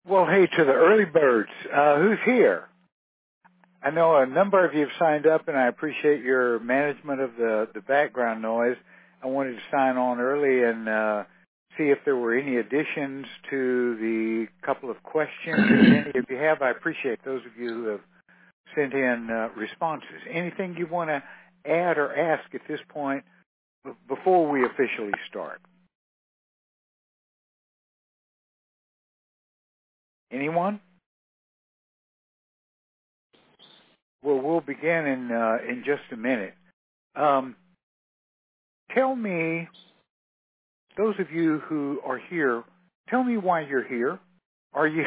Well, hey, to the early birds, who's here? I know a number of you have signed up, and I appreciate your management of the background noise. I wanted to sign on early and see if there were any additions to the couple of questions. If any of you have, I appreciate those of you who have sent in responses. Anything you want to add or ask at this point before we officially start? Anyone? Well, we'll begin in just a minute. Tell me, those of you who are here, tell me why you're here. Are you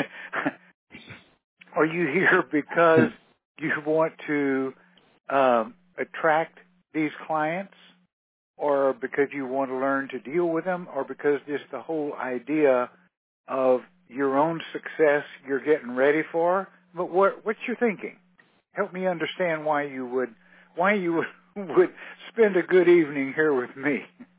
are you here because you want to attract these clients, or because you want to learn to deal with them, or because just the whole idea of your own success you're getting ready for? But what's your thinking? Help me understand why you would spend a good evening here with me.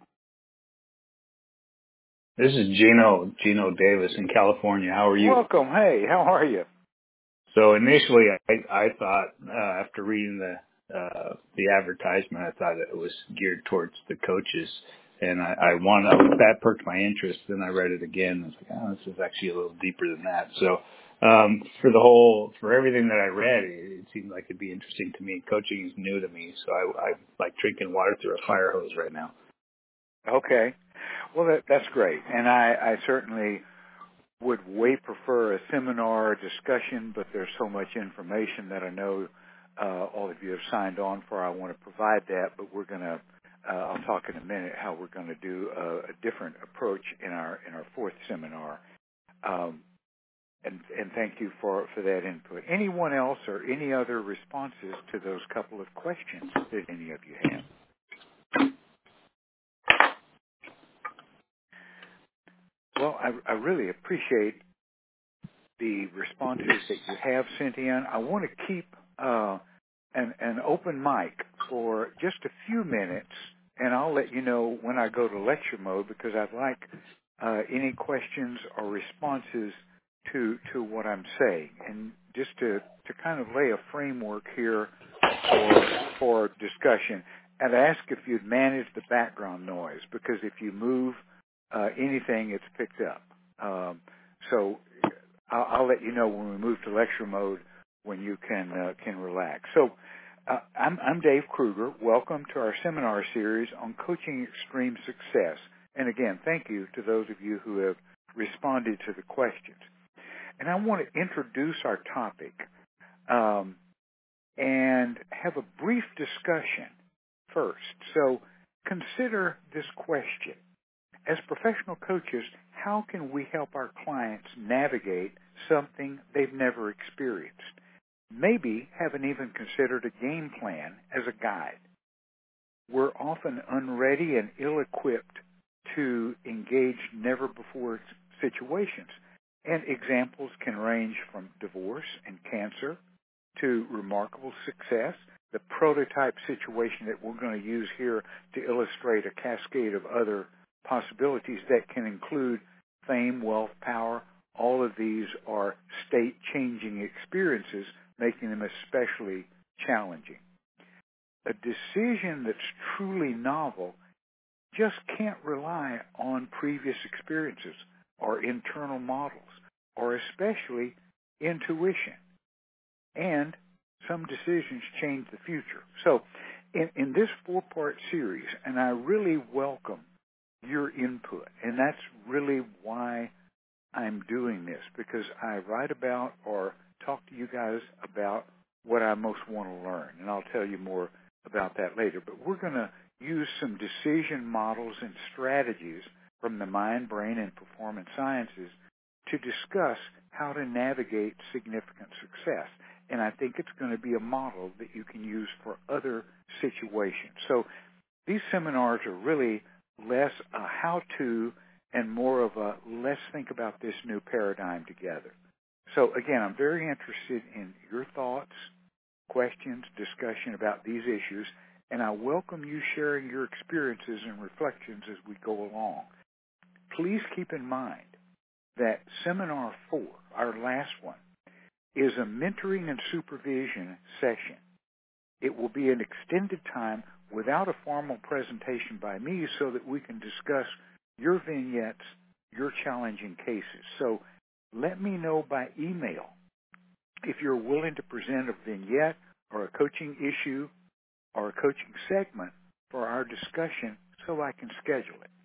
This is Gino Davis in California. How are you? Welcome. Hey, how are you? So initially, I thought after reading the advertisement, I thought it was geared towards the coaches, and that perked my interest. Then I read it again, and I was like, oh, this is actually a little deeper than that. So for everything that I read, it seemed like it'd be interesting to me. Coaching is new to me, so I like drinking water through a fire hose right now. Okay. Well, that's great. And I certainly would way prefer a seminar discussion, but there's so much information that I know all of you have signed on for. I want to provide that, but we're going to, I'll talk in a minute how we're going to do a different approach in our fourth seminar. And thank you for that input. Anyone else or any other responses to those couple of questions that any of you have? Well, I really appreciate the responses that you have sent in. I want to keep an open mic for just a few minutes, and I'll let you know when I go to lecture mode, because I'd like any questions or responses to what I'm saying, and just to kind of lay a framework here for discussion. I'd ask if you'd manage the background noise, because if you move anything, it's picked up. So I'll let you know when we move to lecture mode when you can relax. So I'm Dave Kruger. Welcome to our seminar series on coaching extreme success. And again, thank you to those of you who have responded to the questions. And I want to introduce our topic and have a brief discussion first. So consider this question. As professional coaches, how can we help our clients navigate something they've never experienced? Maybe haven't even considered a game plan as a guide. We're often unready and ill-equipped to engage never-before situations. And examples can range from divorce and cancer to remarkable success. The prototype situation that we're going to use here to illustrate a cascade of other possibilities that can include fame, wealth, power. All of these are state-changing experiences, making them especially challenging. A decision that's truly novel just can't rely on previous experiences or internal models, or especially intuition. And some decisions change the future. So in this four-part series, and I really welcome your input, and that's really why I'm doing this, because I write about or talk to you guys about what I most want to learn, and I'll tell you more about that later. But we're going to use some decision models and strategies from the mind, brain, and performance sciences to discuss how to navigate significant success. And I think it's going to be a model that you can use for other situations. So these seminars are really less a how-to and more of a let's think about this new paradigm together. So again, I'm very interested in your thoughts, questions, discussion about these issues, and I welcome you sharing your experiences and reflections as we go along. Please keep in mind that Seminar 4, our last one, is a mentoring and supervision session. It will be an extended time without a formal presentation by me so that we can discuss your vignettes, your challenging cases. So let me know by email if you're willing to present a vignette or a coaching issue or a coaching segment for our discussion so I can schedule it.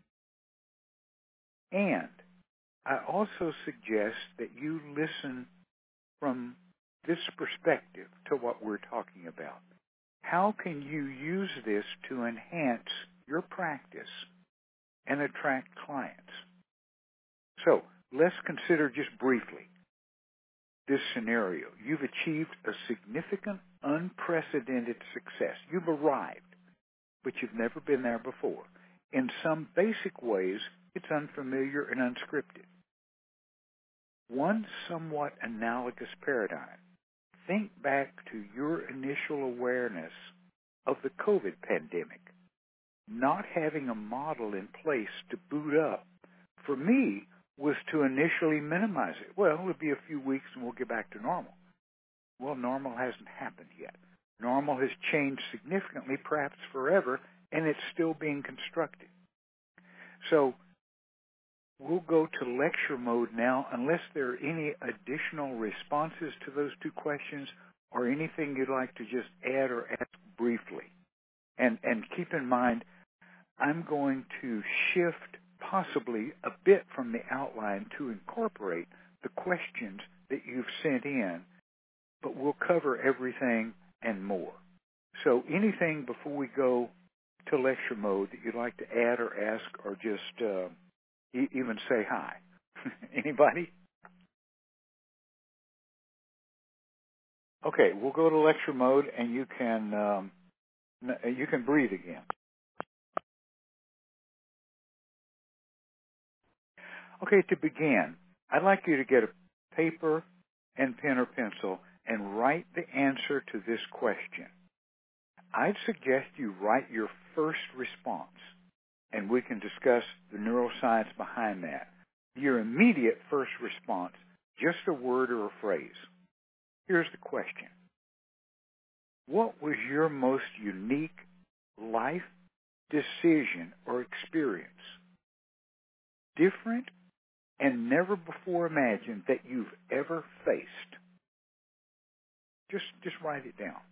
And I also suggest that you listen from this perspective to what we're talking about. How can you use this to enhance your practice and attract clients? So let's consider just briefly this scenario. You've achieved a significant, unprecedented success. You've arrived, but you've never been there before. In some basic ways, it's unfamiliar and unscripted. One somewhat analogous paradigm. Think back to your initial awareness of the COVID pandemic. Not having a model in place to boot up, for me, was to initially minimize it. Well, it'll be a few weeks and we'll get back to normal. Well, normal hasn't happened yet. Normal has changed significantly, perhaps forever, and it's still being constructed. So we'll go to lecture mode now unless there are any additional responses to those two questions or anything you'd like to just add or ask briefly. And keep in mind, I'm going to shift possibly a bit from the outline to incorporate the questions that you've sent in, but we'll cover everything and more. So anything before we go to lecture mode that you'd like to add or ask or just even say hi? Anybody? Okay, we'll go to lecture mode, and you can breathe again. Okay, to begin, I'd like you to get a paper and pen or pencil and write the answer to this question. I'd suggest you write your first response, and we can discuss the neuroscience behind that. Your immediate first response, just a word or a phrase. Here's the question. What was your most unique life decision or experience? Different and never before imagined that you've ever faced? Just write it down.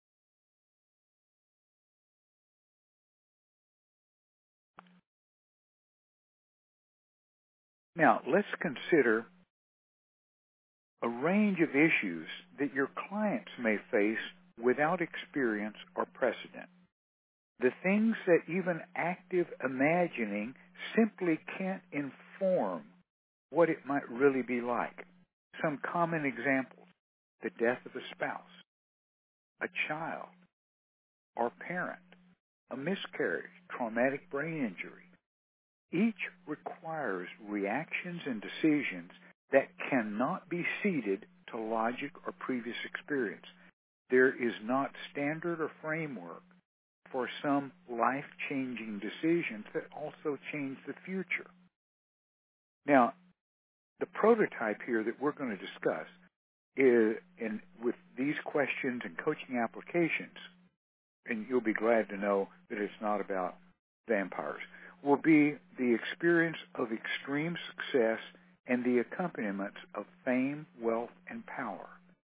Now, let's consider a range of issues that your clients may face without experience or precedent. The things that even active imagining simply can't inform what it might really be like. Some common examples: the death of a spouse, a child or parent, a miscarriage, traumatic brain injury. Each requires reactions and decisions that cannot be ceded to logic or previous experience. There is not standard or framework for some life-changing decisions that also change the future. Now, the prototype here that we're going to discuss is, with these questions and coaching applications, and you'll be glad to know that it's not about vampires, will be the experience of extreme success and the accompaniments of fame, wealth, and power.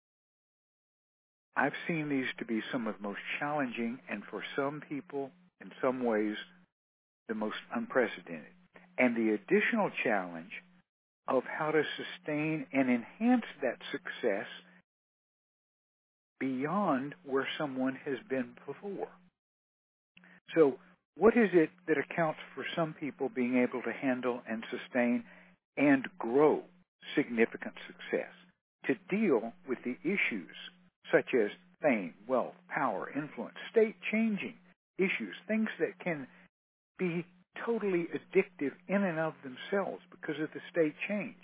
I've seen these to be some of the most challenging and for some people, in some ways, the most unprecedented. And the additional challenge of how to sustain and enhance that success beyond where someone has been before. So what is it that accounts for some people being able to handle and sustain and grow significant success, to deal with the issues such as fame, wealth, power, influence, state-changing issues, things that can be totally addictive in and of themselves because of the state change?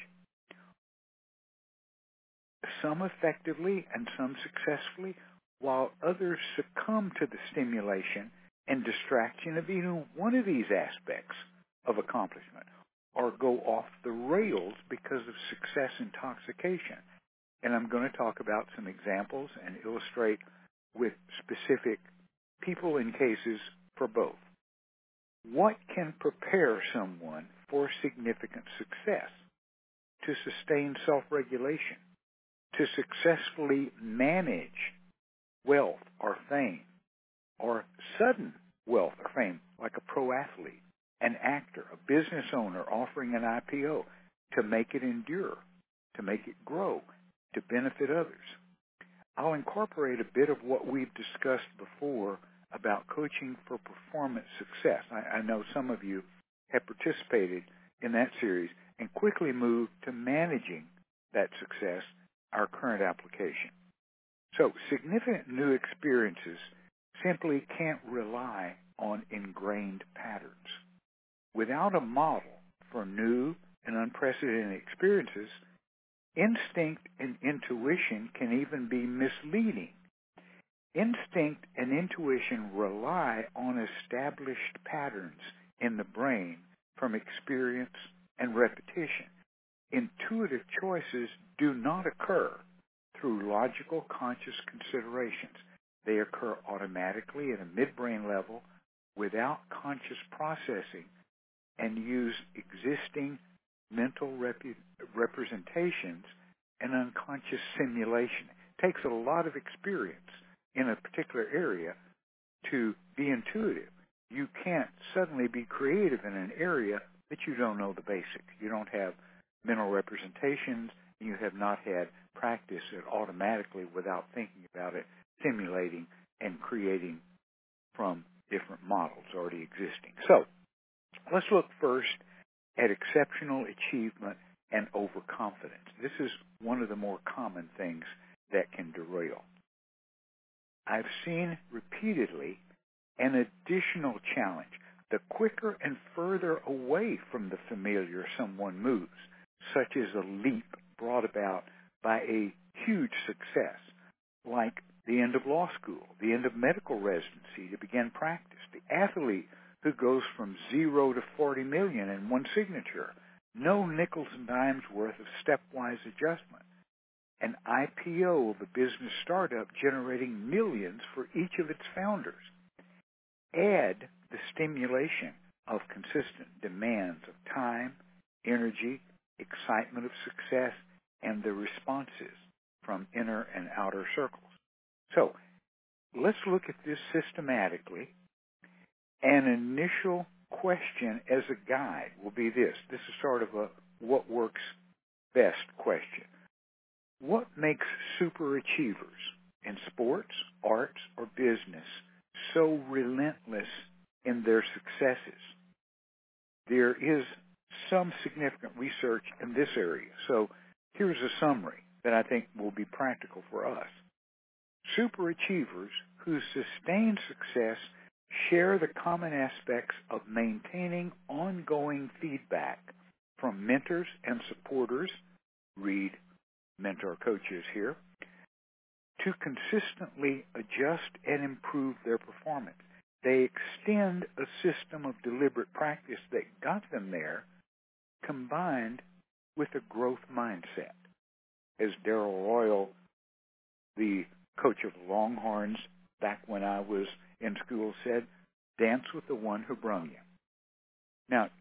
Some effectively and some successfully, while others succumb to the stimulation and distraction of even one of these aspects of accomplishment, or go off the rails because of success intoxication. And I'm going to talk about some examples and illustrate with specific people and cases for both. What can prepare someone for significant success? To sustain self-regulation, to successfully manage wealth or fame, or sudden wealth or fame, like a pro athlete, an actor, a business owner offering an IPO, to make it endure, to make it grow, to benefit others. I'll incorporate a bit of what we've discussed before about coaching for performance success. I know some of you have participated in that series and quickly moved to managing that success, our current application. So significant new experiences simply can't rely on ingrained patterns. Without a model for new and unprecedented experiences, instinct and intuition can even be misleading. Instinct and intuition rely on established patterns in the brain from experience and repetition. Intuitive choices do not occur through logical, conscious considerations. They occur automatically at a midbrain level without conscious processing and use existing mental representations and unconscious simulation. It takes a lot of experience in a particular area to be intuitive. You can't suddenly be creative in an area that you don't know the basics. You don't have mental representations. You have not had practice it automatically without thinking about it, simulating and creating from different models already existing. So let's look first at exceptional achievement and overconfidence. This is one of the more common things that can derail. I've seen repeatedly an additional challenge. The quicker and further away from the familiar someone moves, such as a leap brought about by a huge success, like the end of law school, the end of medical residency to begin practice, the athlete who goes from 0 to 40 million in one signature, no nickels and dimes worth of stepwise adjustment, an IPO of a business startup generating millions for each of its founders. Add the stimulation of consistent demands of time, energy, excitement of success, and the responses from inner and outer circles. So let's look at this systematically. An initial question as a guide will be this. This is sort of a what works best question. What makes superachievers in sports, arts, or business so relentless in their successes? There is some significant research in this area. So here's a summary that I think will be practical for us. Superachievers who sustain success share the common aspects of maintaining ongoing feedback from mentors and supporters, read mentor coaches here, to consistently adjust and improve their performance. They extend a system of deliberate practice that got them there, combined with a growth mindset. As Darrell Royal, the coach of the Longhorns back when I was in school, said, dance with the one who brung you. Now,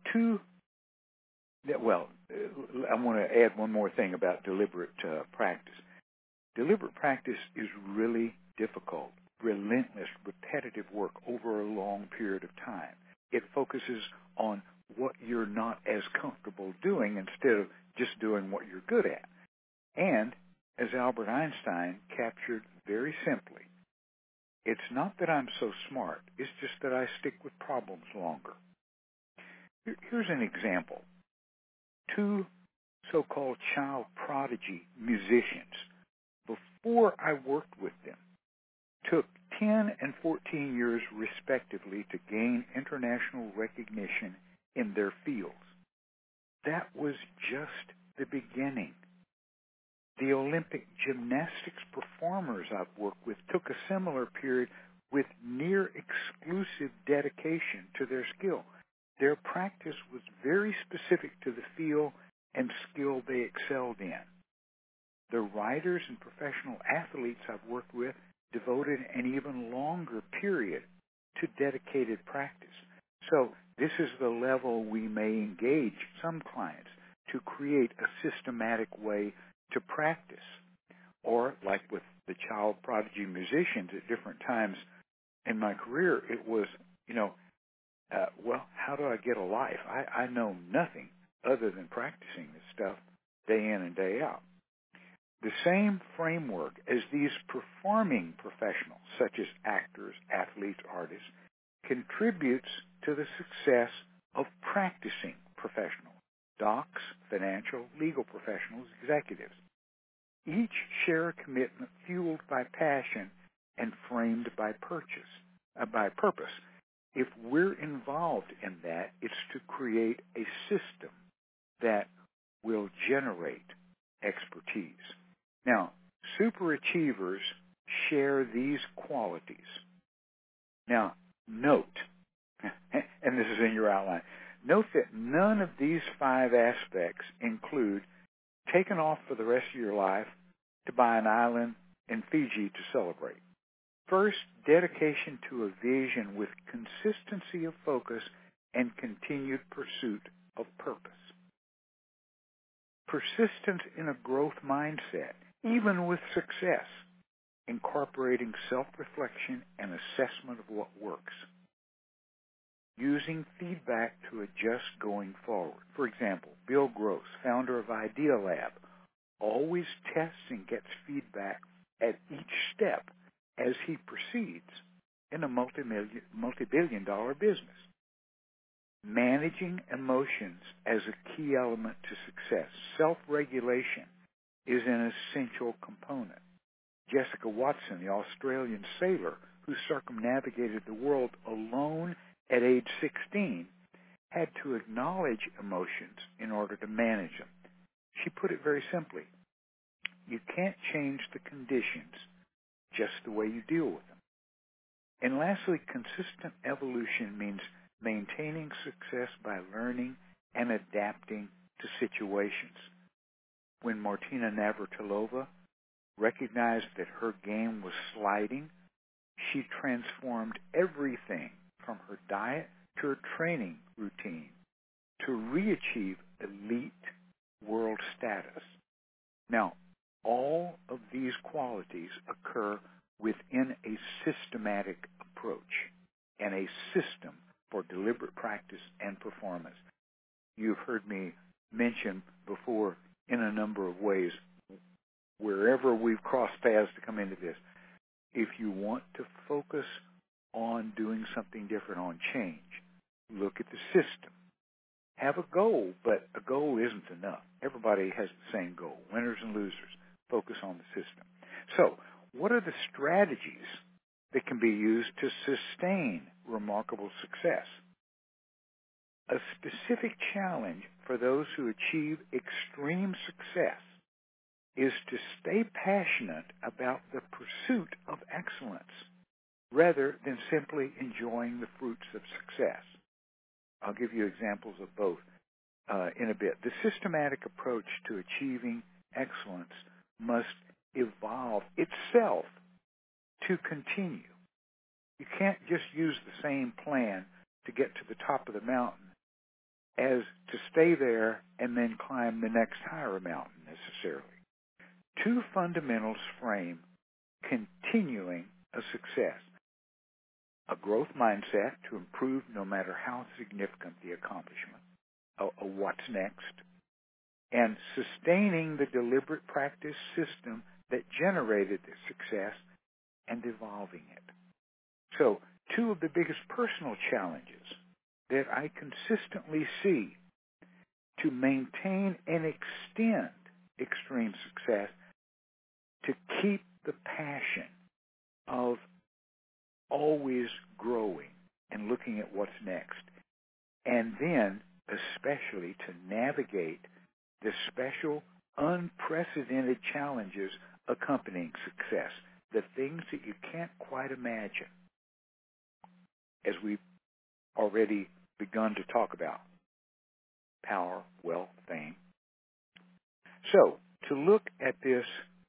I want to add one more thing about deliberate practice. Deliberate practice is really difficult, relentless, repetitive work over a long period of time. It focuses on what you're not as comfortable doing instead of just doing what you're good at. And, as Albert Einstein captured very simply, it's not that I'm so smart, it's just that I stick with problems longer. Here's an example. Two so-called child prodigy musicians, before I worked with them, took 10 and 14 years respectively to gain international recognition in their fields. That was just the beginning. The Olympic gymnastics performers I've worked with took a similar period with near exclusive dedication to their skill. Their practice was very specific to the field and skill they excelled in. The writers and professional athletes I've worked with devoted an even longer period to dedicated practice. So this is the level we may engage some clients to create a systematic way to practice. Or like with the child prodigy musicians at different times in my career, it was, well, how do I get a life? I know nothing other than practicing this stuff day in and day out. The same framework as these performing professionals, such as actors, athletes, artists, contributes to the success of practicing professionals, docs, financial, legal professionals, executives. Each share a commitment fueled by passion and framed by purpose. If we're involved in that, it's to create a system that will generate expertise. Now, superachievers share these qualities. Now, note, and this is in your outline, note that none of these 5 aspects include taking off for the rest of your life to buy an island in Fiji to celebrate. First, dedication to a vision with consistency of focus and continued pursuit of purpose. Persistence in a growth mindset, even with success, incorporating self-reflection and assessment of what works. Using feedback to adjust going forward. For example, Bill Gross, founder of Idealab, always tests and gets feedback at each step as he proceeds in a multi-billion-dollar business. Managing emotions as a key element to success. Self-regulation is an essential component. Jessica Watson, the Australian sailor who circumnavigated the world alone at age 16, had to acknowledge emotions in order to manage them. She put it very simply. You can't change the conditions, just the way you deal with them. And lastly, consistent evolution means maintaining success by learning and adapting to situations. When Martina Navratilova recognized that her game was sliding, she transformed everything from her diet to her training routine to re-achieve elite world status. Now, all of these qualities occur within a systematic approach and a system for deliberate practice and performance. You've heard me mention before in a number of ways, wherever we've crossed paths to come into this, if you want to focus on doing something different, on change, look at the system. Have a goal, but a goal isn't enough. Everybody has the same goal, winners and losers. Focus on the system. So, what are the strategies that can be used to sustain remarkable success? A specific challenge for those who achieve extreme success is to stay passionate about the pursuit of excellence rather than simply enjoying the fruits of success. I'll give you examples of both in a bit. The systematic approach to achieving excellence must evolve itself to continue. You can't just use the same plan to get to the top of the mountain as to stay there and then climb the next higher mountain necessarily. 2 fundamentals frame continuing a success. A growth mindset to improve no matter how significant the accomplishment, a what's next, and sustaining the deliberate practice system that generated the success and evolving it. So, 2 of the biggest personal challenges that I consistently see to maintain and extend extreme success, to keep the passion of always growing and looking at what's next, and then especially to navigate the special, unprecedented challenges accompanying success, the things that you can't quite imagine. As we already begun to talk about: power, wealth, fame. So, to look at this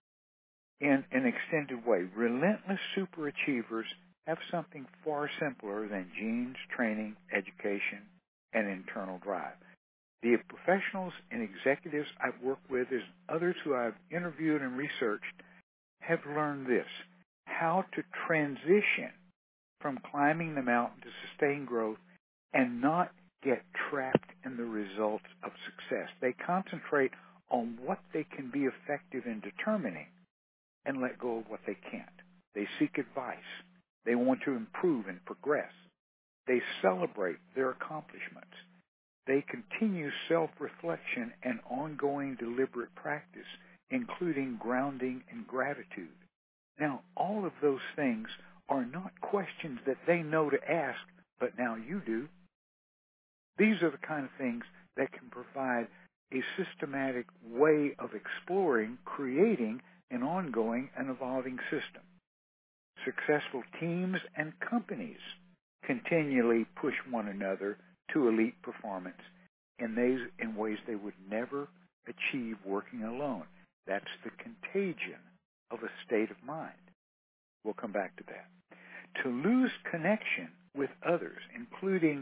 in an extended way, relentless superachievers have something far simpler than genes, training, education, and internal drive. The professionals and executives I've worked with, as others who I've interviewed and researched, have learned this: how to transition from climbing the mountain to sustain growth and not get trapped in the results of success. They concentrate on what they can be effective in determining and let go of what they can't. They seek advice. They want to improve and progress. They celebrate their accomplishments. They continue self-reflection and ongoing deliberate practice, including grounding and gratitude. Now, all of those things are not questions that they know to ask, but now you do. These are the kind of things that can provide a systematic way of exploring, creating an ongoing and evolving system. Successful teams and companies continually push one another to elite performance in ways they would never achieve working alone. That's the contagion of a state of mind. We'll come back to that. To lose connection with others, including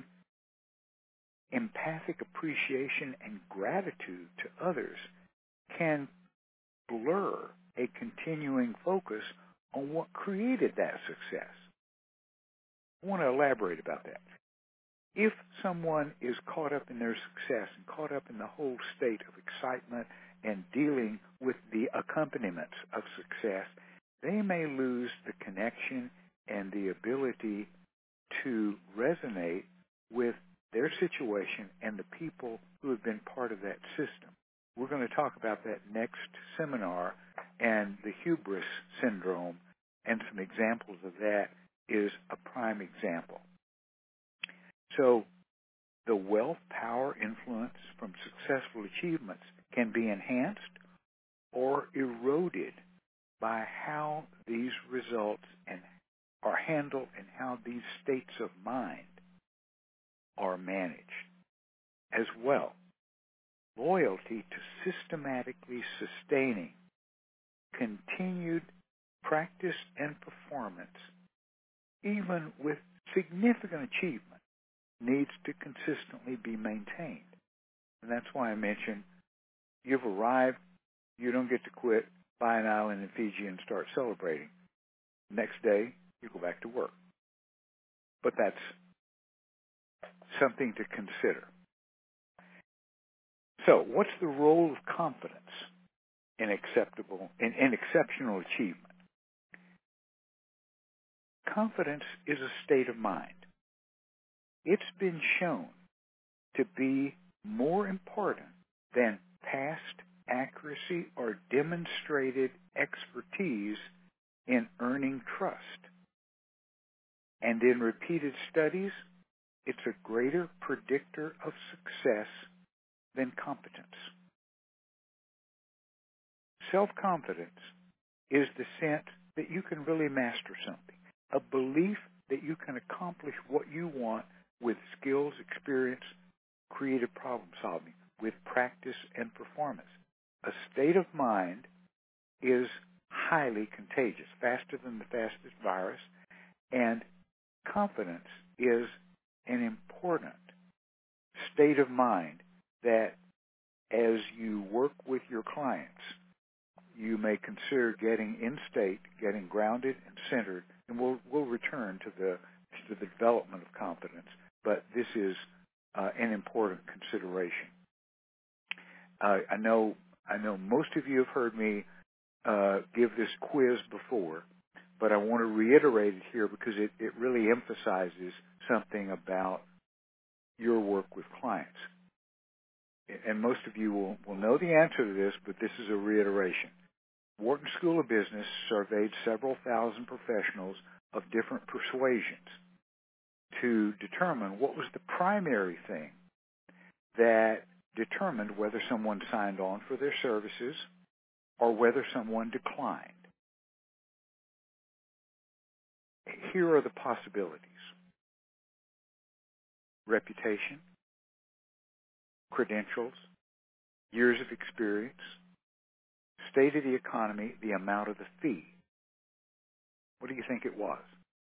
empathic appreciation and gratitude to others, can blur a continuing focus on what created that success. I want to elaborate about that. If someone is caught up in their success and caught up in the whole state of excitement and dealing with the accompaniments of success, they may lose the connection and the ability to resonate with their situation and the people who have been part of that system. We're going to talk about that next seminar, and the hubris syndrome, and some examples of that is a prime example. So the wealth, power, influence from successful achievements can be enhanced or eroded by how these results are handled and how these states of mind are managed. As well, loyalty to systematically sustaining continued practice and performance, even with significant achievement, needs to consistently be maintained. And that's why I mentioned you've arrived, you don't get to quit, buy an island in Fiji and start celebrating. Next day, you go back to work. But that's something to consider. So, what's the role of confidence in exceptional achievement? Confidence is a state of mind. It's been shown to be more important than past accuracy or demonstrated expertise in earning trust. And in repeated studies, it's a greater predictor of success than competence. Self-confidence is the sense that you can really master something, a belief that you can accomplish what you want with skills, experience, creative problem solving, with practice and performance. A state of mind is highly contagious, faster than the fastest virus, and confidence is an important state of mind that as you work with your clients, you may consider getting in state, getting grounded and centered, and we'll return to the development of confidence, but this is an important consideration. I know most of you have heard me give this quiz before, but I want to reiterate it here because it really emphasizes something about your work with clients. And most of you will know the answer to this, but this is a reiteration. Wharton School of Business surveyed several thousand professionals of different persuasions to determine what was the primary thing that determined whether someone signed on for their services or whether someone declined. Here are the possibilities. reputation, credentials, years of experience, state of the economy, the amount of the fee. What do you think it was?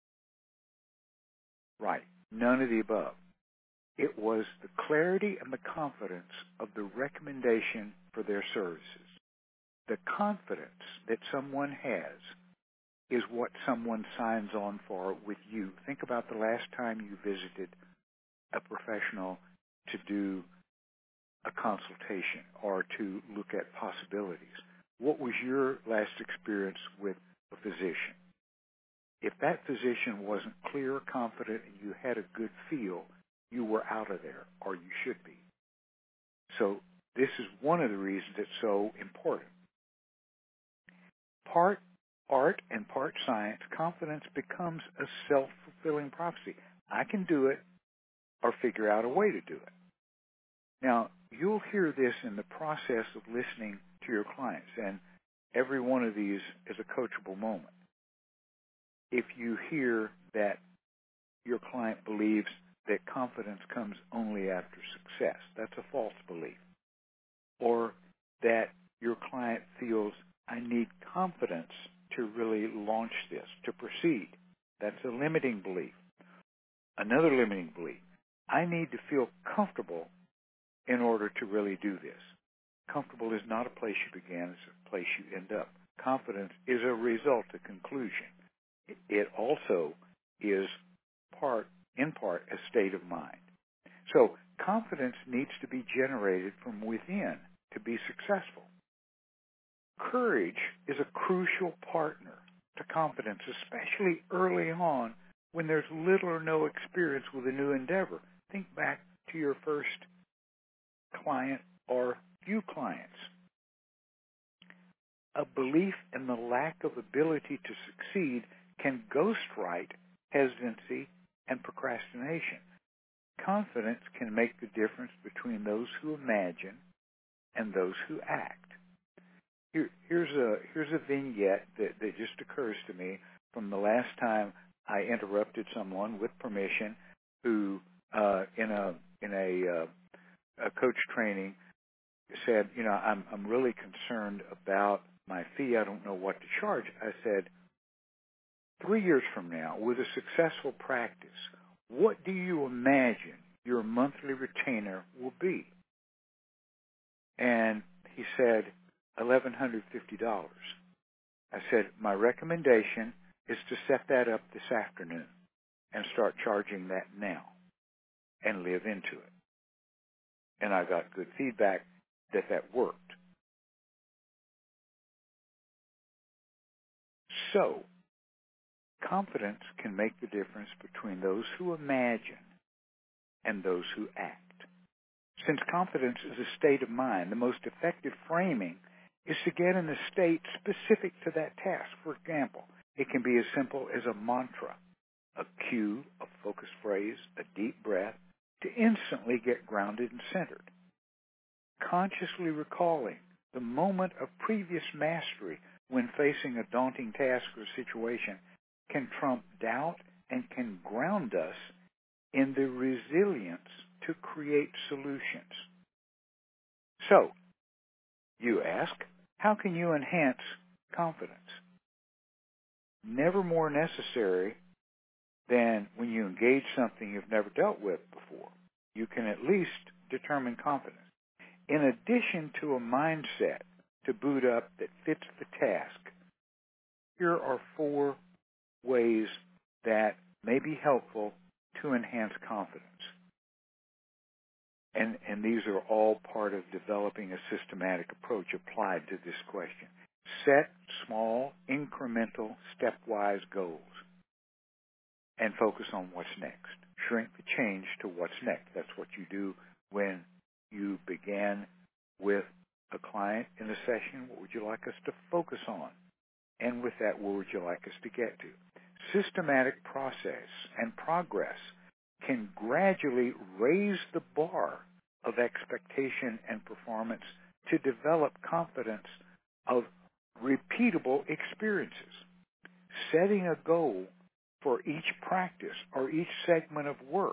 Right. None of the above. It was the clarity and the confidence of the recommendation for their services. The confidence that someone has is what someone signs on for with you. Think about the last time you visited a professional to do a consultation or to look at possibilities. What was your last experience with a physician? If that physician wasn't clear, confident, and you had a good feel, you were out of there, or you should be. So this is one of the reasons it's so important. Part art and part science, confidence becomes a self-fulfilling prophecy. I can do it or figure out a way to do it. Now, you'll hear this in the process of listening to your clients, and every one of these is a coachable moment. If you hear that your client believes that confidence comes only after success, that's a false belief. Or that your client feels, I need confidence to really launch this, to proceed. That's a limiting belief. Another limiting belief, I need to feel comfortable in order to really do this. Comfortable is not a place you begin, it's a place you end up. Confidence is a result, a conclusion. It also is in part, a state of mind. So confidence needs to be generated from within to be successful. Courage is a crucial partner to confidence, especially early on when there's little or no experience with a new endeavor. Think back to your first client or few clients. A belief in the lack of ability to succeed can ghostwrite hesitancy and procrastination. Confidence can make the difference between those who imagine and those who act. Here's a vignette that just occurs to me from the last time I interrupted someone with permission who in a coach training said, I'm really concerned about my fee. I don't know what to charge. I said, 3 years from now, with a successful practice, what do you imagine your monthly retainer will be? And he said, $1,150. I said, my recommendation is to set that up this afternoon and start charging that now and live into it. And I got good feedback that worked. So, confidence can make the difference between those who imagine and those who act. Since confidence is a state of mind, the most effective framing is to get in a state specific to that task. For example, it can be as simple as a mantra, a cue, a focused phrase, a deep breath, to instantly get grounded and centered. Consciously recalling the moment of previous mastery when facing a daunting task or situation can trump doubt and can ground us in the resilience to create solutions. So, you ask, how can you enhance confidence? Never more necessary than when you engage something you've never dealt with before. You can at least determine confidence. In addition to a mindset to boot up that fits the task, here are 4 ways that may be helpful to enhance confidence. And these are all part of developing a systematic approach applied to this question. Set small, incremental, stepwise goals and focus on what's next. Shrink the change to what's next. That's what you do when you began with a client in a session. What would you like us to focus on? And with that, where would you like us to get to? Systematic process and progress can gradually raise the bar of expectation and performance to develop confidence of repeatable experiences. Setting a goal for each practice or each segment of work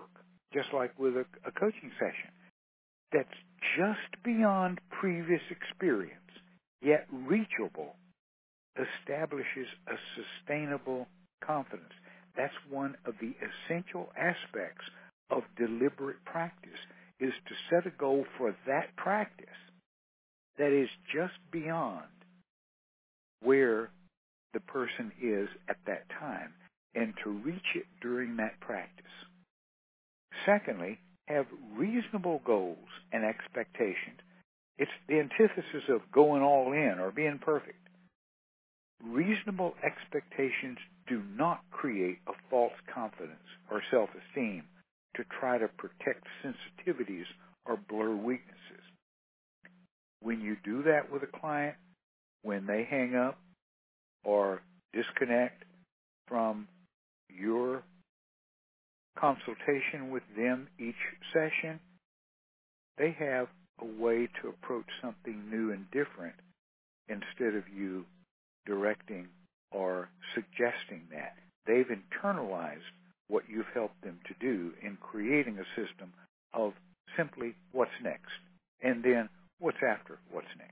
just like with a coaching session, that's just beyond previous experience, yet reachable, establishes a sustainable confidence. That's one of the essential aspects of deliberate practice, is to set a goal for that practice that is just beyond where the person is at that time, and to reach it during that practice. Secondly, have reasonable goals and expectations. It's the antithesis of going all in or being perfect. Reasonable expectations do not create a false confidence or self-esteem to try to protect sensitivities or blur weaknesses. When you do that with a client, when they hang up or disconnect from your consultation with them each session, they have a way to approach something new and different instead of you directing or suggesting that. They've internalized what you've helped them to do in creating a system of simply what's next, and then what's after what's next.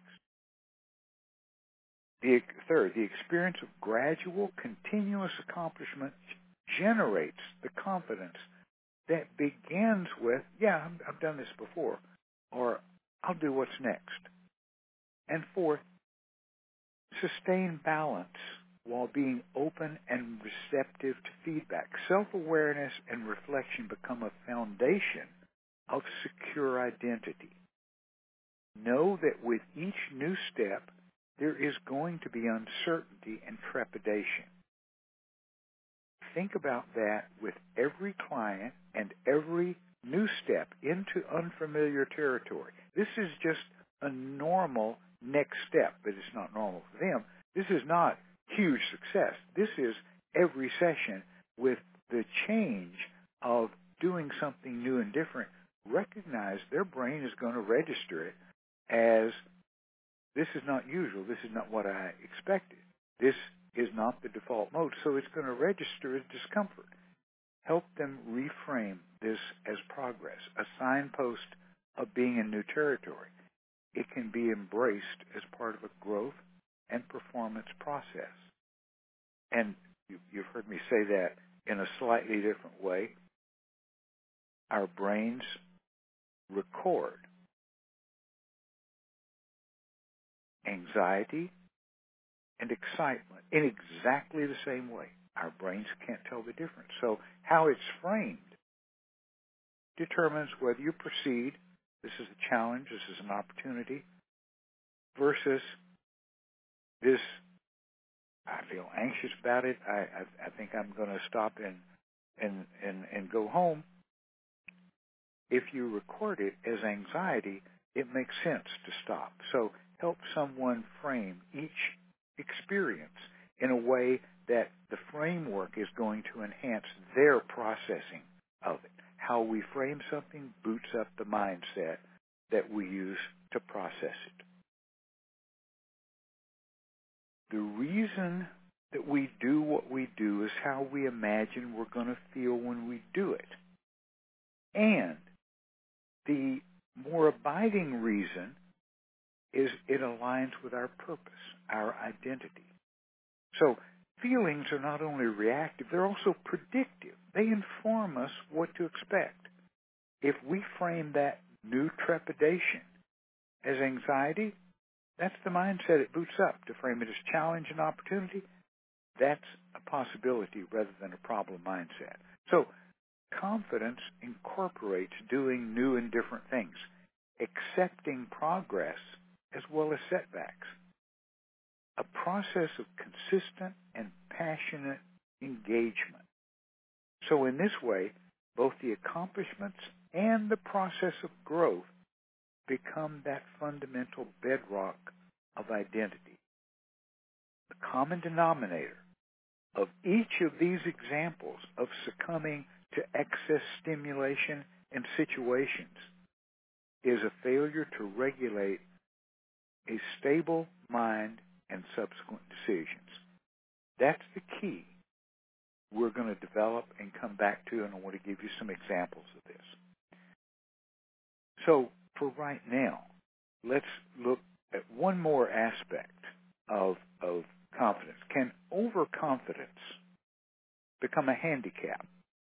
Third, the experience of gradual, continuous accomplishment generates the confidence that begins with, yeah, I've done this before, or I'll do what's next. And fourth, sustain balance while being open and receptive to feedback. Self-awareness and reflection become a foundation of secure identity. Know that with each new step, there is going to be uncertainty and trepidation. Think about that with every client and every new step into unfamiliar territory. This is just a normal next step, but it's not normal for them. This is not huge success. This is every session with the change of doing something new and different. Recognize their brain is going to register it as, this is not usual. This is not what I expected. This is not the default mode, so it's going to register as discomfort. Help them reframe this as progress, a signpost of being in new territory. It can be embraced as part of a growth and performance process. And you've heard me say that in a slightly different way. Our brains record anxiety and excitement in exactly the same way. Our brains can't tell the difference. So how it's framed determines whether you proceed, this is a challenge, this is an opportunity, versus this, I feel anxious about it, I think I'm going to stop and go home. If you record it as anxiety, it makes sense to stop. So help someone frame each experience in a way that the framework is going to enhance their processing of it. How we frame something boots up the mindset that we use to process it. The reason that we do what we do is how we imagine we're going to feel when we do it. And the more abiding reason is it aligns with our purpose, our identity. So feelings are not only reactive, they're also predictive. They inform us what to expect. If we frame that new trepidation as anxiety, that's the mindset it boots up. To frame it as challenge and opportunity, that's a possibility rather than a problem mindset. So confidence incorporates doing new and different things, accepting progress as well as setbacks. A process of consistent and passionate engagement. So in this way, both the accomplishments and the process of growth become that fundamental bedrock of identity. The common denominator of each of these examples of succumbing to excess stimulation and situations is a failure to regulate a stable mind and subsequent decisions. That's the key we're going to develop and come back to, and I want to give you some examples of this. So for right now, let's look at one more aspect of confidence. Can overconfidence become a handicap?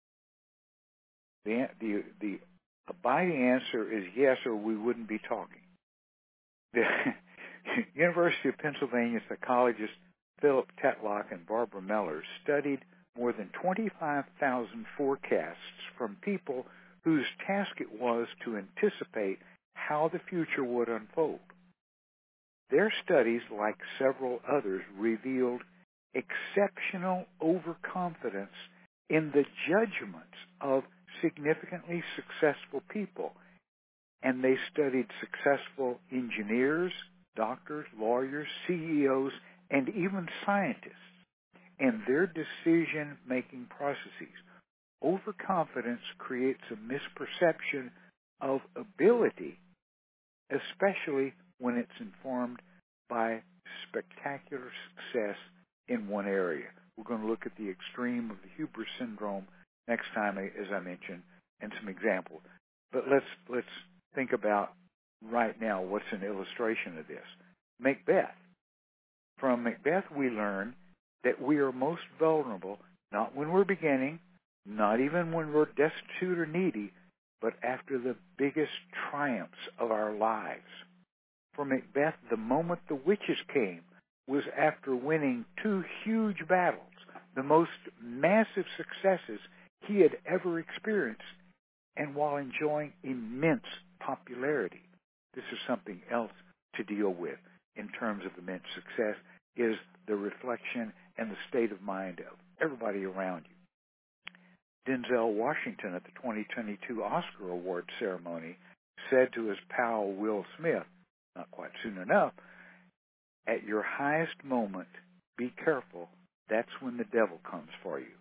The abiding answer is yes, or we wouldn't be talking. The University of Pennsylvania psychologists Philip Tetlock and Barbara Mellers studied more than 25,000 forecasts from people whose task it was to anticipate how the future would unfold. Their studies, like several others, revealed exceptional overconfidence in the judgments of significantly successful people. And they studied successful engineers, doctors, lawyers, CEOs, and even scientists and their decision-making processes. Overconfidence creates a misperception of ability, especially when it's informed by spectacular success in one area. We're going to look at the extreme of the hubris syndrome next time, as I mentioned, and some examples. But let's think about right now what's an illustration of this. Macbeth. From Macbeth, we learn that we are most vulnerable not when we're beginning, not even when we're destitute or needy, but after the biggest triumphs of our lives. For Macbeth, the moment the witches came was after winning 2 huge battles, the most massive successes he had ever experienced, and while enjoying immense popularity. This is something else to deal with in terms of immense success, is the reflection and the state of mind of everybody around you. Denzel Washington at the 2022 Oscar Award ceremony said to his pal Will Smith, not quite soon enough, "At your highest moment, be careful. That's when the devil comes for you."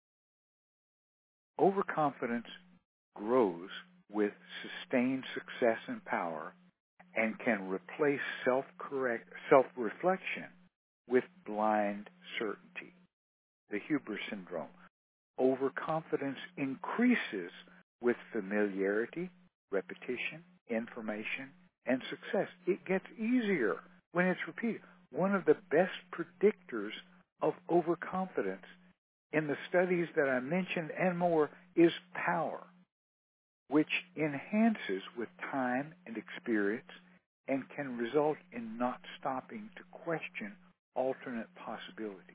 Overconfidence grows with sustained success and power and can replace self-reflection with blind certainty. The hubris syndrome. Overconfidence increases with familiarity, repetition, information, and success. It gets easier when it's repeated. One of the best predictors of overconfidence in the studies that I mentioned and more is power, which enhances with time and experience and can result in not stopping to question alternate possibilities.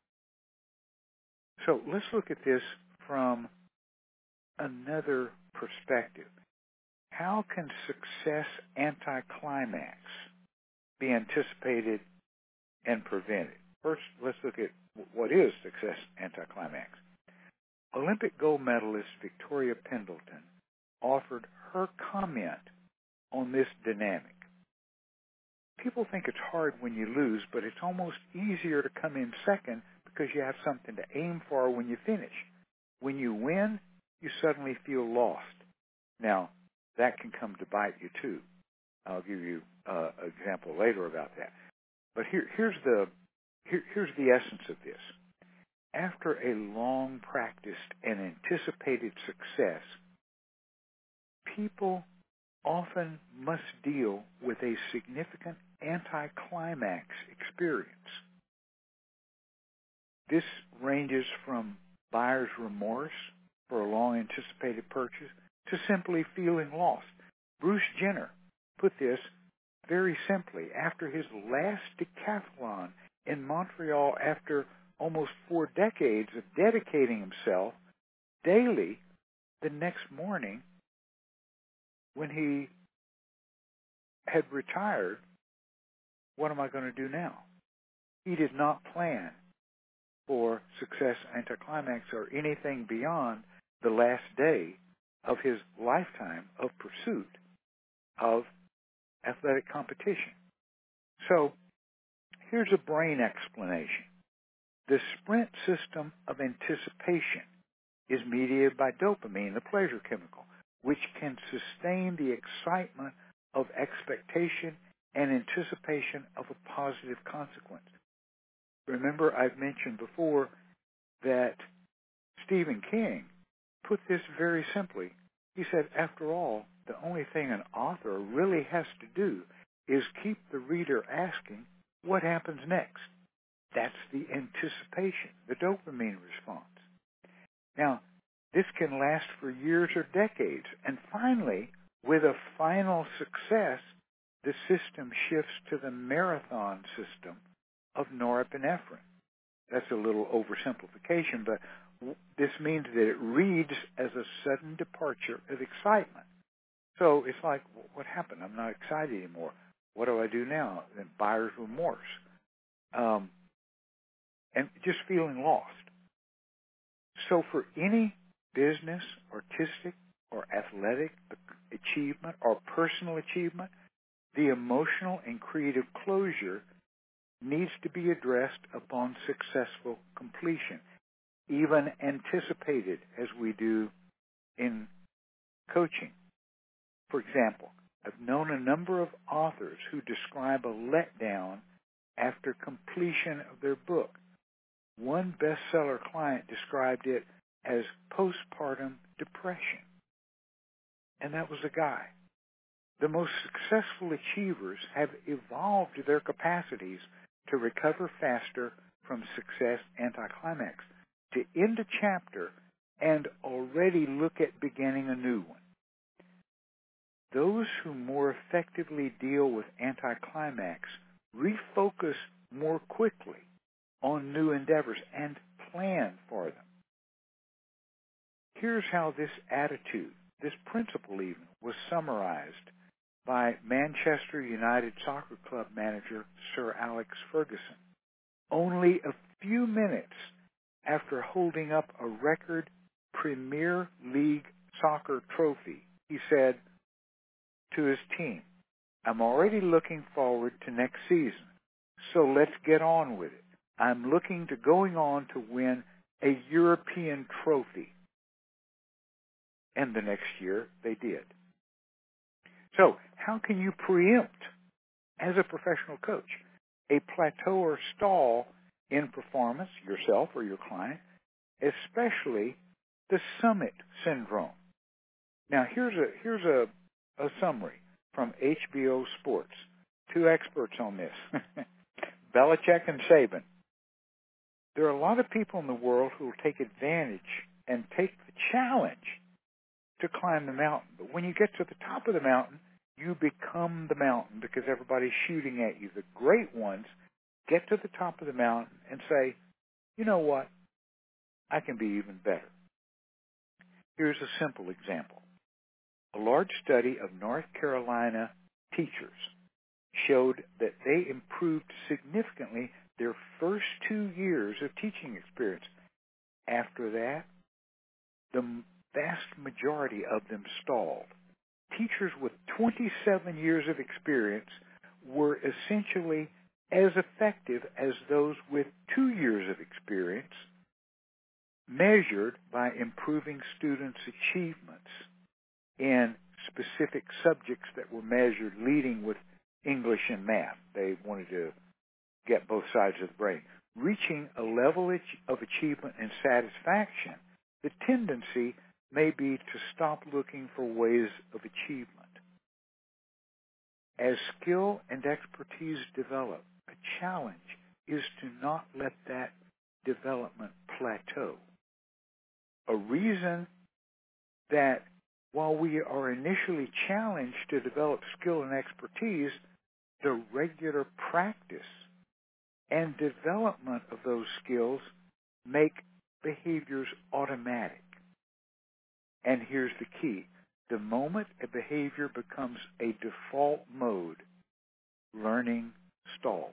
So let's look at this from another perspective. How can success anticlimax be anticipated and prevented? First, let's look at what is success anticlimax. Olympic gold medalist Victoria Pendleton offered her comment on this dynamic. People think it's hard when you lose, but it's almost easier to come in second because you have something to aim for when you finish. When you win, you suddenly feel lost. Now, that can come to bite you too. I'll give you an example later about that. But here's the essence of this. After a long practiced and anticipated success, people often must deal with a significant anticlimax experience. This ranges from buyer's remorse for a long anticipated purchase to simply feeling lost. Bruce Jenner put this very simply. After his last decathlon in Montreal, after almost 4 decades of dedicating himself daily, the next morning when he had retired, what am I going to do now? He did not plan for success anticlimax or anything beyond the last day of his lifetime of pursuit of athletic competition. So here's a brain explanation. The sprint system of anticipation is mediated by dopamine, the pleasure chemical, which can sustain the excitement of expectation and anticipation of a positive consequence. Remember, I've mentioned before that Stephen King put this very simply. He said, after all, the only thing an author really has to do is keep the reader asking, what happens next? That's the anticipation, the dopamine response. Now, this can last for years or decades, and finally, with a final success, the system shifts to the marathon system of norepinephrine. That's a little oversimplification, but this means that it reads as a sudden departure of excitement. So it's like, what happened? I'm not excited anymore. What do I do now? Then buyer's remorse. And just feeling lost. So for any business, artistic, or athletic achievement, or personal achievement, the emotional and creative closure needs to be addressed upon successful completion, even anticipated as we do in coaching. For example, I've known a number of authors who describe a letdown after completion of their book. One bestseller client described it as postpartum depression. And that was a guy. The most successful achievers have evolved their capacities to recover faster from success anticlimax, to end a chapter and already look at beginning a new one. Those who more effectively deal with anticlimax refocus more quickly on new endeavors and plan for them. Here's how this attitude, this principle even, was summarized by Manchester United Soccer Club manager Sir Alex Ferguson. Only a few minutes after holding up a record Premier League soccer trophy, he said to his team, I'm already looking forward to next season, so let's get on with it. I'm looking to going on to win a European trophy. And the next year, they did. So, how can you preempt, as a professional coach, a plateau or stall in performance, yourself or your client, especially the summit syndrome? Now, here's a summary from HBO Sports. Two experts on this, Belichick and Saban. There are a lot of people in the world who will take advantage and take the challenge to climb the mountain. But when you get to the top of the mountain, you become the mountain because everybody's shooting at you. The great ones get to the top of the mountain and say, you know what? I can be even better. Here's a simple example. A large study of North Carolina teachers showed that they improved significantly their first 2 years of teaching experience. After that, the vast majority of them stalled. Teachers with 27 years of experience were essentially as effective as those with 2 years of experience, measured by improving students' achievements in specific subjects that were measured, leading with English and math. They wanted to get both sides of the brain. Reaching a level of achievement and satisfaction, the tendency may be to stop looking for ways of achievement. As skill and expertise develop, a challenge is to not let that development plateau. A reason that while we are initially challenged to develop skill and expertise, the regular practice and development of those skills make behaviors automatic. And here's the key. The moment a behavior becomes a default mode, learning stalls.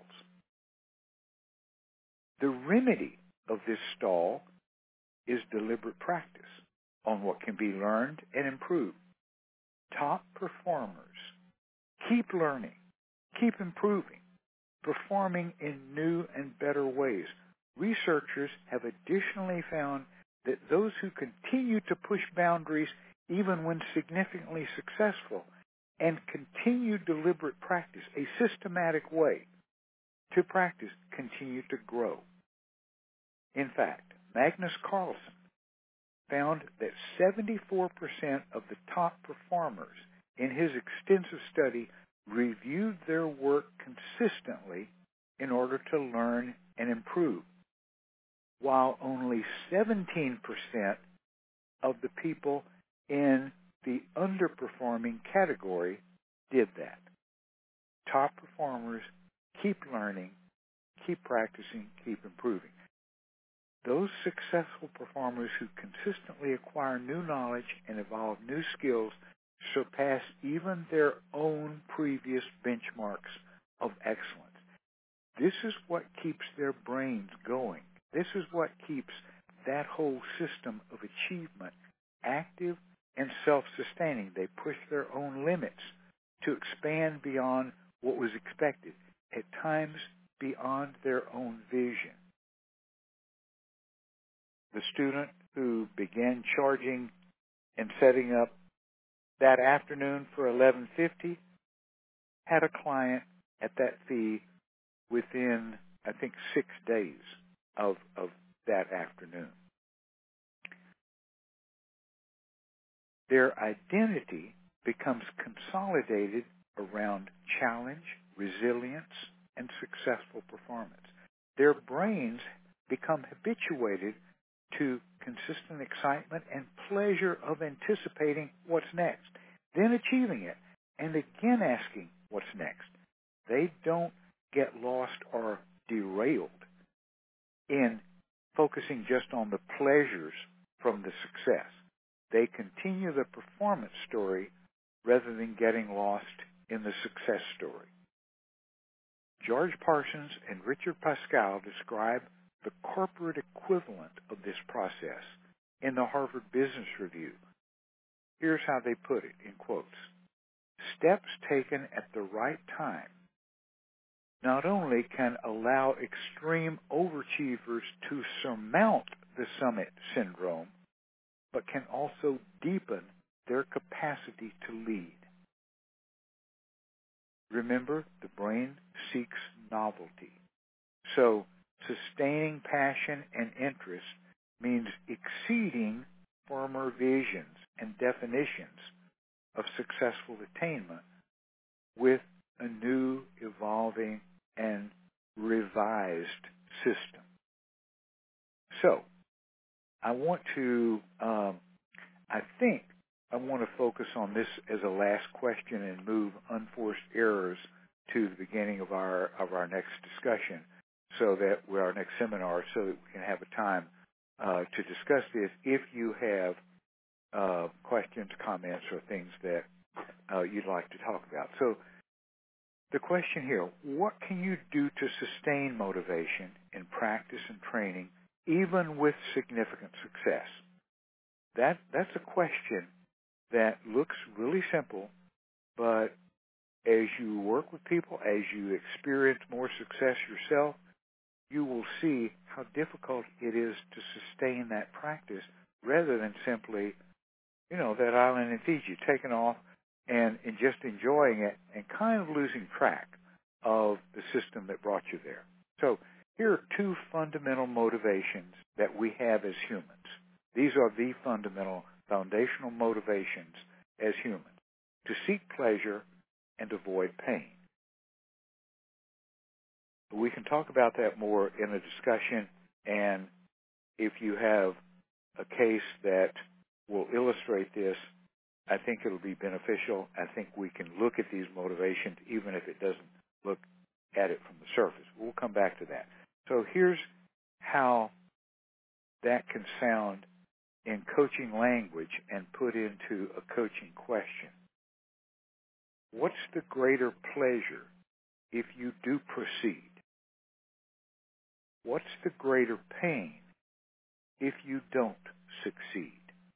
The remedy of this stall is deliberate practice on what can be learned and improved. Top performers keep learning, keep improving, performing in new and better ways. Researchers have additionally found that those who continue to push boundaries even when significantly successful and continue deliberate practice, a systematic way to practice, continue to grow. In fact, Magnus Carlsen found that 74% of the top performers in his extensive study, reviewed their work consistently in order to learn and improve, while only 17% of the people in the underperforming category did that. Top performers keep learning, keep practicing, keep improving. Those successful performers who consistently acquire new knowledge and evolve new skills surpass even their own previous benchmarks of excellence. This is what keeps their brains going. This is what keeps that whole system of achievement active and self-sustaining. They push their own limits to expand beyond what was expected, at times beyond their own vision. The student who began charging and setting up that afternoon for $11.50 had a client at that fee within, I think, 6 days of that afternoon. Their identity becomes consolidated around challenge, resilience, and successful performance. Their brains become habituated to consistent excitement and pleasure of anticipating what's next, then achieving it, and again asking what's next. They don't get lost or derailed in focusing just on the pleasures from the success. They continue the performance story rather than getting lost in the success story. George Parsons and Richard Pascal describe the corporate equivalent of this process in the Harvard Business Review. Here's how they put it, in quotes. Steps taken at the right time not only can allow extreme overachievers to surmount the summit syndrome, but can also deepen their capacity to lead. Remember, the brain seeks novelty. So, sustaining passion and interest means exceeding former visions and definitions of successful attainment with a new, evolving, and revised system. So, I want to focus on this as a last question and move unforced errors to the beginning of our next discussion, so that our next seminar, so that we can have a time to discuss this. If you have questions, comments, or things that you'd like to talk about. So the question here, what can you do to sustain motivation in practice and training, even with significant success? That's a question that looks really simple, but as you work with people, as you experience more success yourself, you will see how difficult it is to sustain that practice rather than simply, that island in Fiji, taking off and just enjoying it and kind of losing track of the system that brought you there. So here are two fundamental motivations that we have as humans. These are the fundamental, foundational motivations as humans: to seek pleasure and avoid pain. We can talk about that more in a discussion, and if you have a case that will illustrate this, I think it'll be beneficial. I think we can look at these motivations even if it doesn't look at it from the surface. We'll come back to that. So here's how that can sound in coaching language and put into a coaching question. What's the greater pleasure if you do proceed? What's the greater pain if you don't succeed?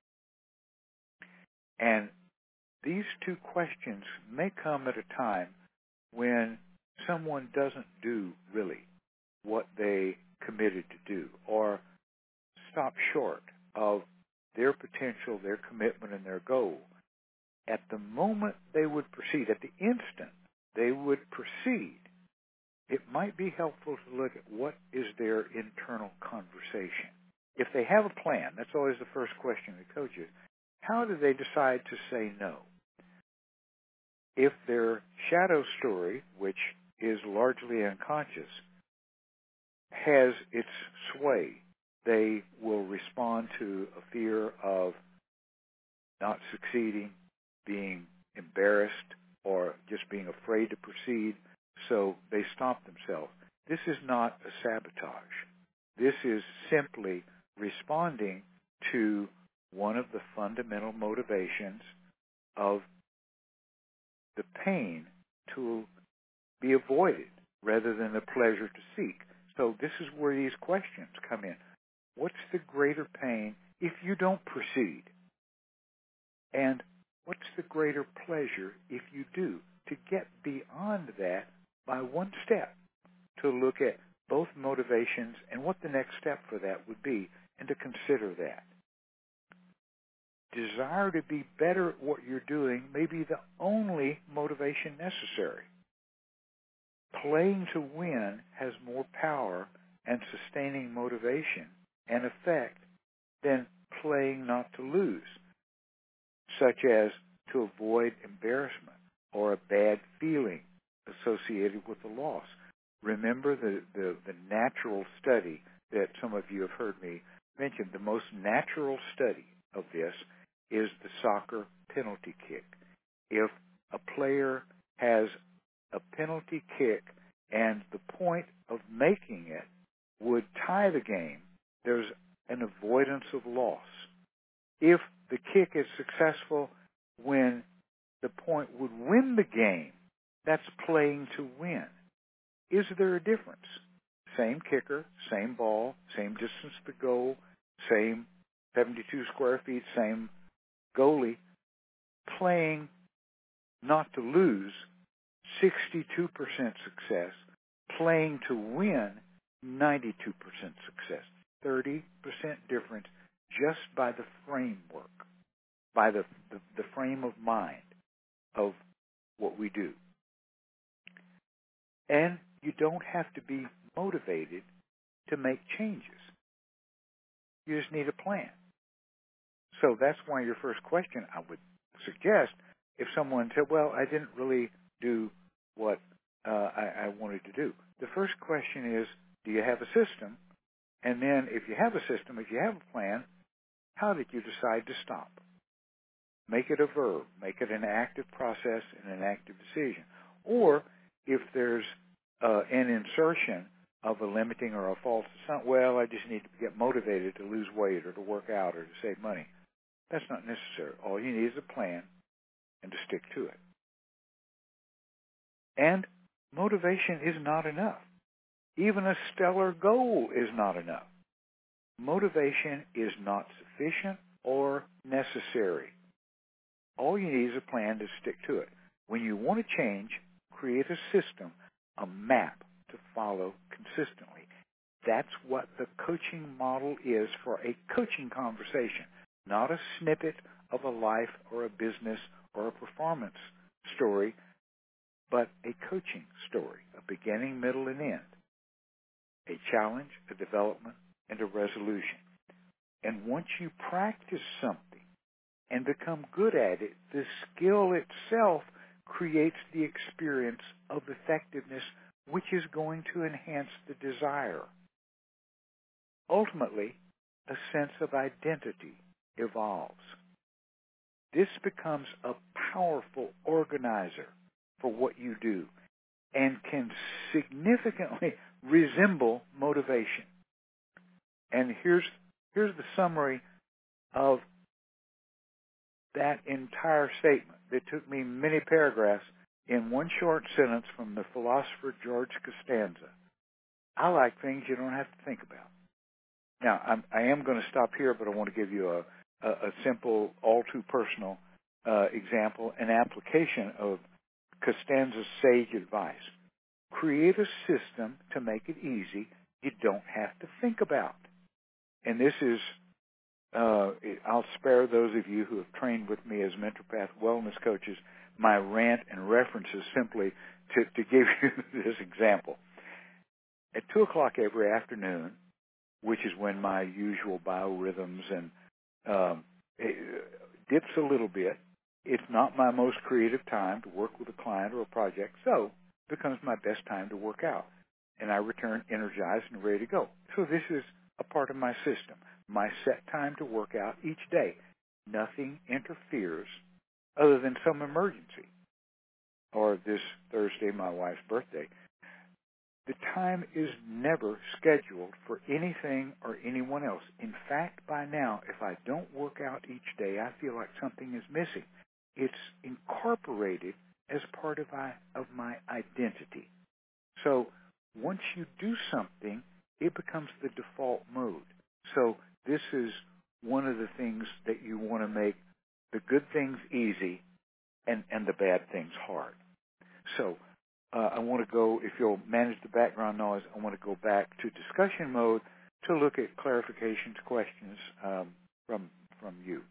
And these two questions may come at a time when someone doesn't do really what they committed to do, or stop short of their potential, their commitment, and their goal. At the moment they would proceed, at the instant they would proceed, it might be helpful to look at what is their internal conversation. If they have a plan, that's always the first question to coaches. How do they decide to say no? If their shadow story, which is largely unconscious, has its sway, they will respond to a fear of not succeeding, being embarrassed, or just being afraid to proceed, so they stop themselves. This is not a sabotage. This is simply responding to one of the fundamental motivations of the pain to be avoided rather than the pleasure to seek. So this is where these questions come in. What's the greater pain if you don't proceed? And what's the greater pleasure if you do? To get beyond that by one step, to look at both motivations and what the next step for that would be, and to consider that. Desire to be better at what you're doing may be the only motivation necessary. Playing to win has more power and sustaining motivation and effect than playing not to lose, such as to avoid embarrassment or a bad feeling associated with the loss. Remember the natural study that some of you have heard me mention. The most natural study of this is the soccer penalty kick. If a player has a penalty kick and the point of making it would tie the game, there's an avoidance of loss. If the kick is successful when the point would win the game, that's playing to win. Is there a difference? Same kicker, same ball, same distance to goal, same 72 square feet, same goalie, playing not to lose, 62% success, playing to win, 92% success. 30% difference just by the framework, by the frame of mind of what we do. And you don't have to be motivated to make changes. You just need a plan. So that's why your first question, I would suggest, if someone said, well, I didn't really do what I wanted to do. The first question is, do you have a system? And then if you have a system, if you have a plan, how did you decide to stop? Make it a verb. Make it an active process and an active decision. Or if there's an insertion of a limiting or a false assumption, well, I just need to get motivated to lose weight or to work out or to save money. That's not necessary. All you need is a plan and to stick to it. And motivation is not enough. Even a stellar goal is not enough. Motivation is not sufficient or necessary. All you need is a plan to stick to it. When you want to change, create a system, a map to follow consistently. That's what the coaching model is for a coaching conversation, not a snippet of a life or a business or a performance story, but a coaching story, a beginning, middle, and end, a challenge, a development, and a resolution. And once you practice something and become good at it, the skill itself creates the experience of effectiveness, which is going to enhance the desire. Ultimately, a sense of identity evolves. This becomes a powerful organizer for what you do and can significantly resemble motivation. And here's the summary of that entire statement that took me many paragraphs in one short sentence from the philosopher George Costanza. I like things you don't have to think about. Now, I am going to stop here, but I want to give you a simple, all too personal example, an application of Costanza's sage advice. Create a system to make it easy you don't have to think about. And this is, I'll spare those of you who have trained with me as Mentorpath wellness coaches my rant and references simply to give you this example. At 2 o'clock every afternoon, which is when my usual biorhythms and it dips a little bit, It's not my most creative time to work with a client or a project, so it becomes my best time to work out. And I return energized and ready to go. So this is a part of my system, my set time to work out each day. Nothing interferes other than some emergency. Or this Thursday, my wife's birthday. The time is never scheduled for anything or anyone else. In fact, by now, if I don't work out each day, I feel like something is missing. It's incorporated as part of my identity. So once you do something, it becomes the default mode. So this is one of the things that you want to make the good things easy and the bad things hard. So I want to go, if you'll manage the background noise, I want to go back to discussion mode to look at clarifications, questions from you.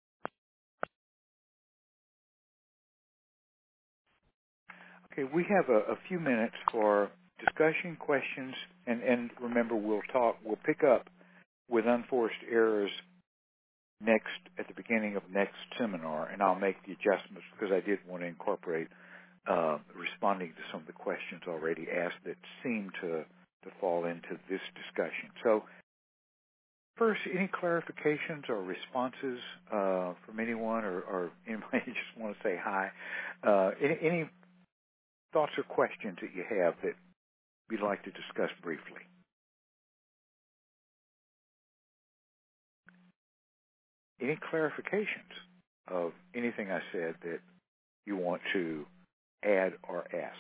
Okay, we have a few minutes for discussion, questions, and remember we'll pick up with unforced errors at the beginning of next seminar, and I'll make the adjustments because I did want to incorporate responding to some of the questions already asked that seem to fall into this discussion. So first, any clarifications or responses from anyone or anybody just want to say hi? Any thoughts or questions that you have that you'd like to discuss briefly? Any clarifications of anything I said that you want to add or ask?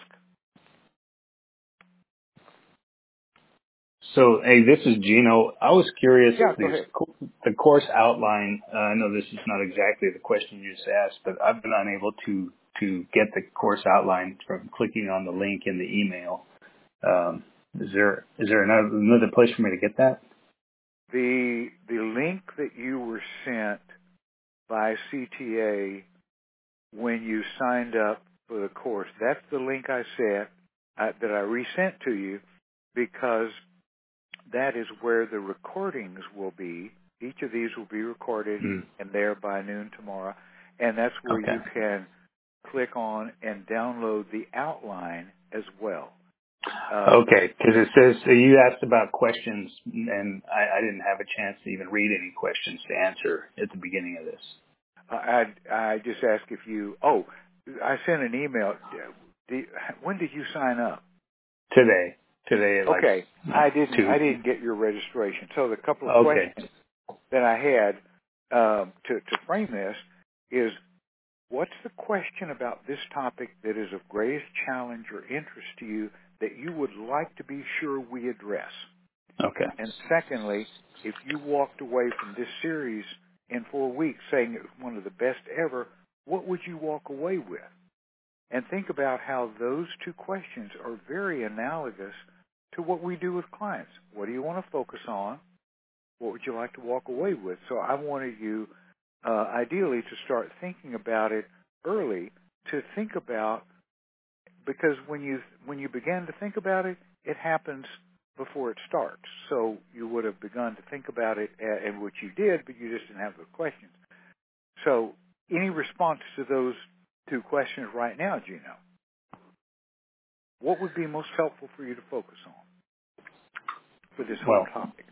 So, hey, this is Gino. I was curious, Yeah, go ahead. The course outline, I know this is not exactly the question you just asked, but I've been unable to get the course outline from clicking on the link in the email. Is there another place for me to get that? The link that you were sent by CTA when you signed up for the course, that's the link I sent that I resent to you because that is where the recordings will be. Each of these will be recorded and there by noon tomorrow, and that's where you can click on and download the outline as well. Okay, because it says you asked about questions, and I didn't have a chance to even read any questions to answer at the beginning of this. I just asked if you. Oh, I sent an email. When did you sign up? Today. Okay, I didn't get your registration. So the couple of questions that I had to frame this is, what's the question about this topic that is of greatest challenge or interest to you that you would like to be sure we address? Okay. And secondly, if you walked away from this series in 4 weeks saying it was one of the best ever, what would you walk away with? And think about how those two questions are very analogous to what we do with clients. What do you want to focus on? What would you like to walk away with? So I wanted you, ideally, to start thinking about it early, to think about, because when you begin to think about it, it happens before it starts. So you would have begun to think about it, and which you did, but you just didn't have the questions. So any response to those two questions right now, Gino? What would be most helpful for you to focus on for this whole topic?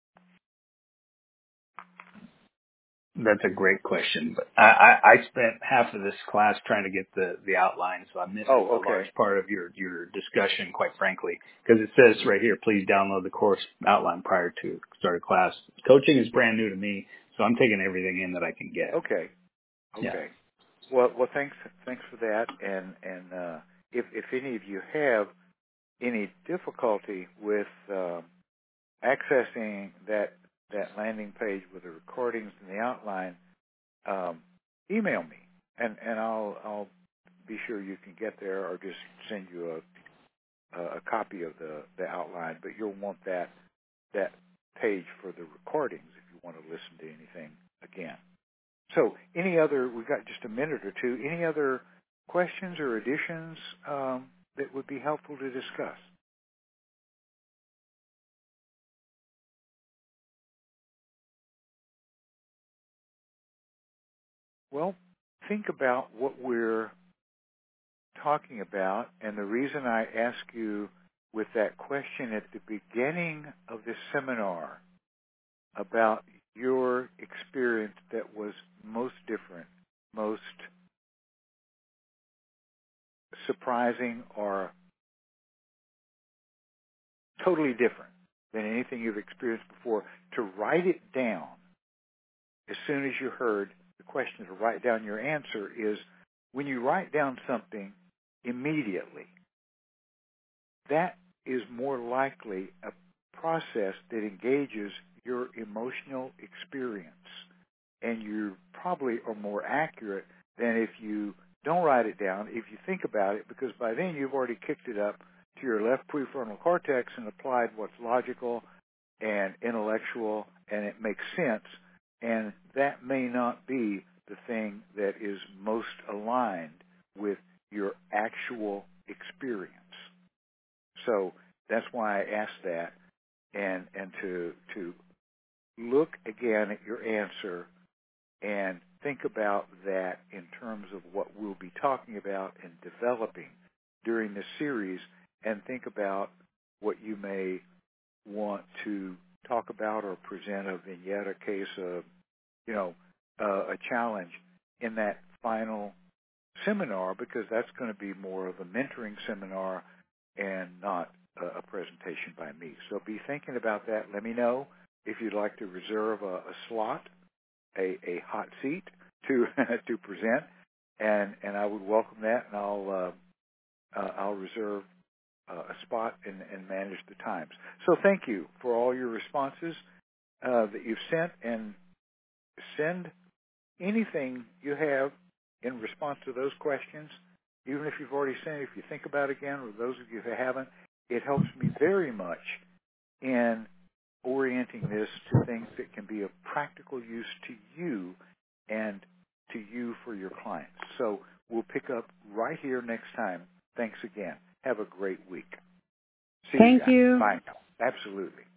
That's a great question, but I spent half of this class trying to get the outline, so I missed a large part of your discussion, quite frankly, because it says right here, please download the course outline prior to start of class. Coaching is brand new to me, so I'm taking everything in that I can get. Okay. Yeah. Well, thanks for that, and if any of you have any difficulty with accessing that landing page with the recordings and the outline, email me, and I'll be sure you can get there, or just send you a copy of the outline. But you'll want that page for the recordings if you want to listen to anything again. So we've got just a minute or two, any other questions or additions that would be helpful to discuss? Well, think about what we're talking about, and the reason I ask you with that question at the beginning of this seminar about your experience that was most different, most surprising, or totally different than anything you've experienced before, to write it down as soon as you heard the question, to write down your answer, is when you write down something immediately, that is more likely a process that engages your emotional experience, and you probably are more accurate than if you don't write it down, if you think about it, because by then you've already kicked it up to your left prefrontal cortex and applied what's logical and intellectual, and it makes sense, and that may not be the thing that is most aligned with your actual experience. So that's why I asked that, and to look again at your answer and think about that in terms of what we'll be talking about and developing during this series, and think about what you may want to talk about or present a vignette, a case of, a challenge in that final seminar, because that's going to be more of a mentoring seminar and not a presentation by me. So be thinking about that. Let me know if you'd like to reserve a slot, a hot seat to to present, and I would welcome that, and I'll reserve a spot and manage the times. So thank you for all your responses that you've sent, and send anything you have in response to those questions, even if you've already sent it, if you think about it again, or those of you who haven't. It helps me very much in orienting this to things that can be of practical use to you and to you for your clients. So we'll pick up right here next time. Thanks again. Have a great week. See you guys. Thank you. Bye now. Absolutely.